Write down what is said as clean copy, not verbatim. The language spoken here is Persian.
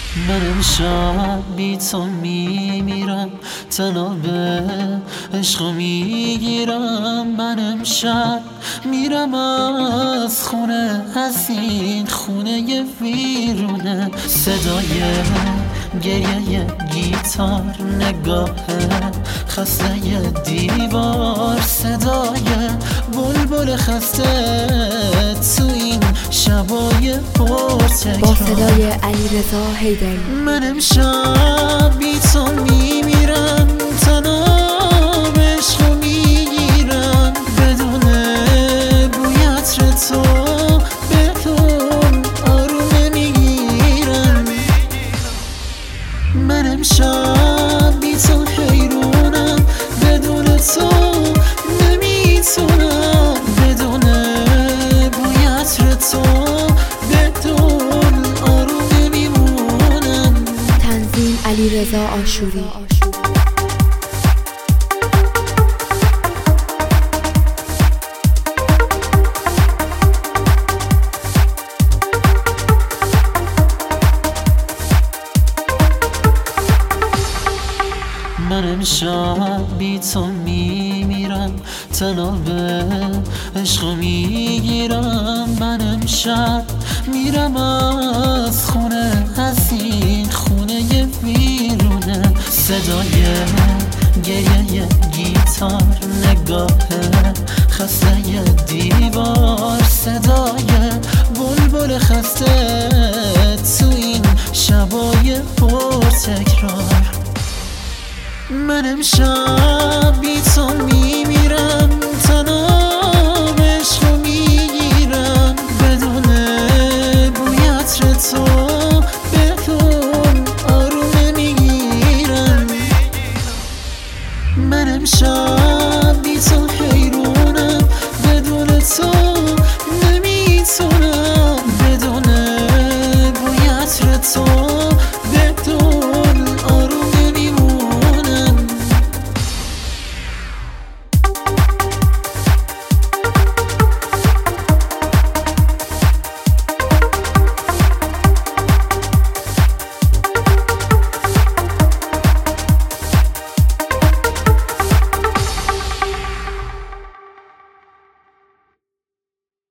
من امشب بی تو میمیرم، تنها به عشق میگیرم. من امشب میرم از خونه، از این خونه ویرونه. صدای گریه گیتار، نگاه خسته دیوار، صدای بلبل خسته تو این شبای پرتکرار. با صدای علیرضا حیدری. من امشب بی تو میمیرم، تنها به عشق میگیرم. بدون بوی عطر تو بدون آروم نمیگیرم. من امشب بی تو حیرونم، بدون تو نمیتونم. بدون بوی عطر تو بدون آروم نمیمونم. تنظیم علیرضا آشوری. من امشب بی تو میمیرم، تنها به عشق میگیرم. من امشب میرم از خونه، از این خونه ویرونه. صدای گریه گیتار، نگاه خسته دیوار، صدای بلبل خسته تو این شبای پرتکرار. من امشب بی تو میمیرم، تنها به عشق میگیرم. بدون بوی عطر تو بدون آروم نمیگیرم. من امشب